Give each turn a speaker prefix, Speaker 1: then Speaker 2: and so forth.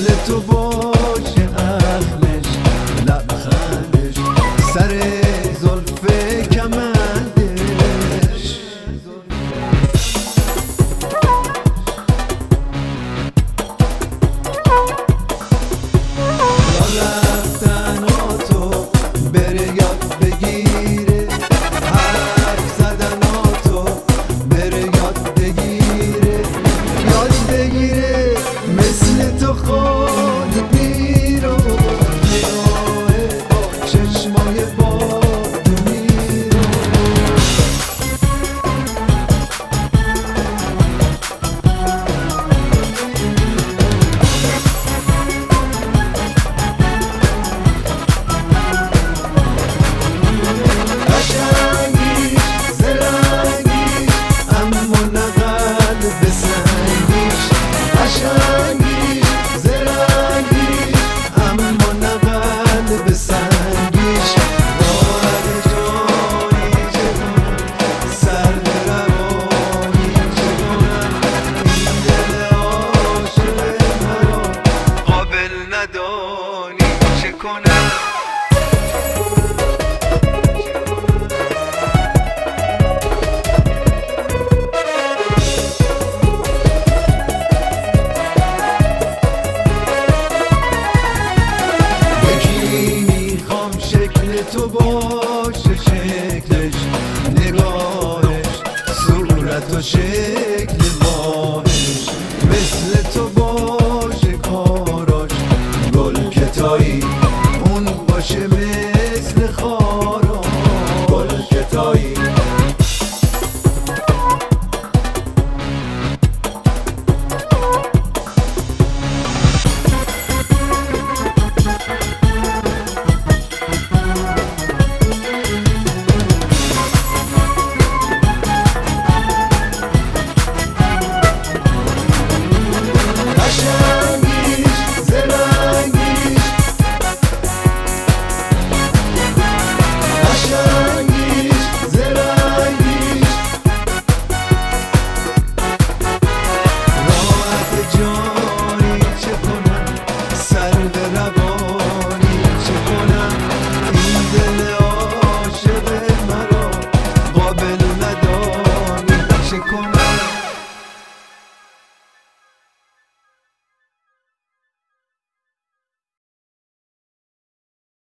Speaker 1: مثل تو باشه اخمش لبخندش سر زلف کمندش را رفتن تو بره یاد بگیره حرف زدن تو بره یاد بگیره مثل تو خود میرو نگاه با چشمای باد میرو قشنگیش زرنگیش اما نه قلب سنگیش قشنگیش زرنگیش اما نه قلب سنگیش باور جایی چگونه سرد روانی چگونه این دل عاشق مرا قابل ندانی چه کنم تو با